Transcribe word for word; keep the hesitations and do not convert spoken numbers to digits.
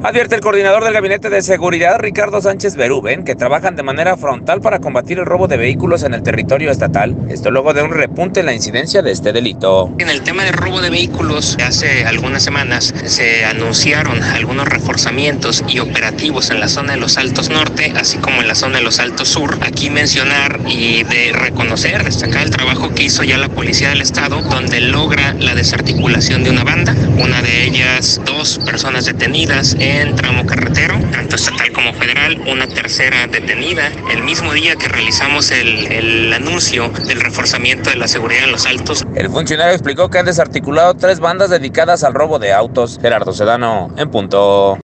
Advierte el coordinador del Gabinete de Seguridad, Ricardo Sánchez Berúben, que trabajan de manera frontal para combatir el robo de vehículos en el territorio estatal. Esto luego de un repunte en la incidencia de este delito. En el tema de robo de vehículos, hace algunas semanas se anunciaron algunos reforzamientos y operativos en la zona de los Altos Norte, así como en la zona de los Altos Sur. Aquí mencionar y de reconocer, destacar el trabajo que hizo ya la Policía del Estado, donde logra la desarticulación de una banda, una de ellas dos personas detenidas en en tramo carretero, tanto estatal como federal, una tercera detenida, el mismo día que realizamos el, el anuncio del reforzamiento de la seguridad en los Altos. El funcionario explicó que han desarticulado tres bandas dedicadas al robo de autos. Gerardo Sedano, en punto.